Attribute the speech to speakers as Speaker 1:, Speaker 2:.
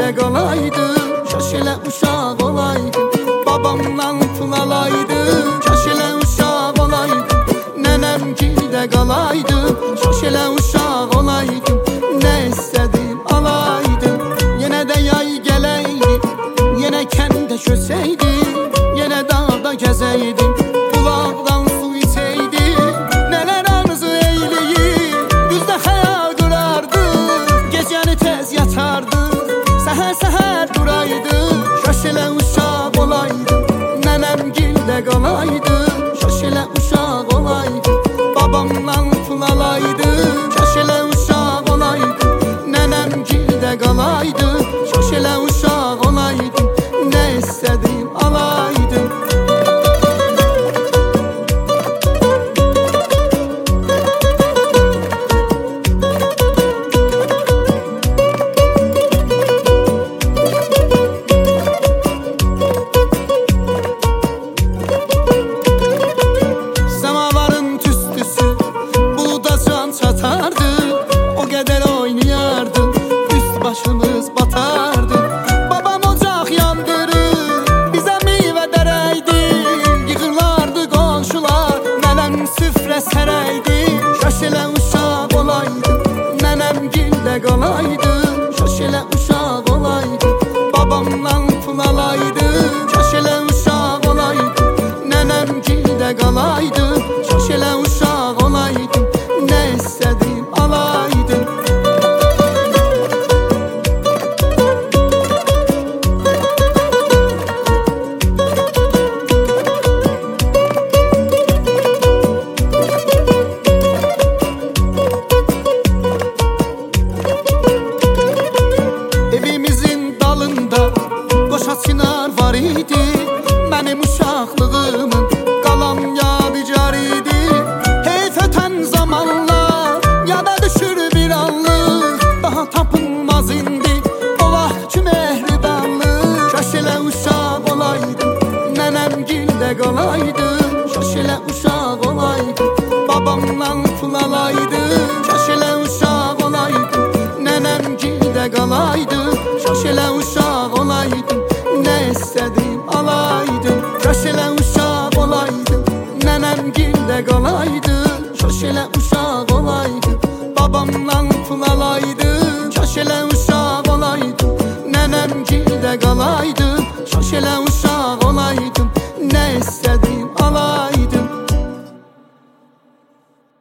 Speaker 1: gildə qalaydım, kaş elə uşaq olaydım. Babamdan pul alaydım, kaş elə uşaq olaydım. Nənəm gildə qalaydım, kaş elə uşaq olaydım. Nə istədim alaydım, yenə də yay gələydi, yenə kəndə köçəydim, yenə dağda gəzəydim, bulaqdan su içəydim. Nələr arzu eyləyib, düzdə xəyal qurardıq, gecəni tez yatardıq, səhər-səhər duraydım. Kaş elə uşaq olaydım, nənəm gildə qalaydım, kaş elə uşaq olaydım. Babamdan pul alaydım, kaş elə uşaq olaydım. Nənəm gildə qalaydım, kaş elə uşaq olaydım. Nə istədim alaydım. Samavarın tüstüsü buluda can çatardı, o qədər oynayardım, üst başımız batardı. Babam ocaq yandırır, bizə meyvə dərəydi, yığırlardı qonşular, nənəm süfrə sərəydi. Kaş elə uşaq olaydım, nənəm gildə qalaydım, kaş elə uşaq olaydım. Babamdan pul alaydım, kaş elə uşaq olaydım. Nənəm gildə qalaydım, kaş elə uşaq olaydım. Nə istədim alaydım. Evimizin dalında qoşa çınar var idi, mənim uşaqlığımın qalan yadigar idi. Heyf ötən zamanlar yada düşür bir anlıq, daha tapılmaz indi o vaxtki mehribanlıq. Kaş elə uşaq olaydım, nənəm gildə qalaydım, kaş elə uşaq olaydım. Babamdan pul alaydım, kaş elə uşaq olaydım. Nənəm gildə qalaydım, kaş elə uşaq olaydım. Nə istədim alaydım. Kaş elə uşaq olaydım, nənəm gildə qalaydım, kaş elə uşaq olaydım. Babamdan pul alaydım, kaş elə uşaq olaydım. Nənəm gildə qalaydım,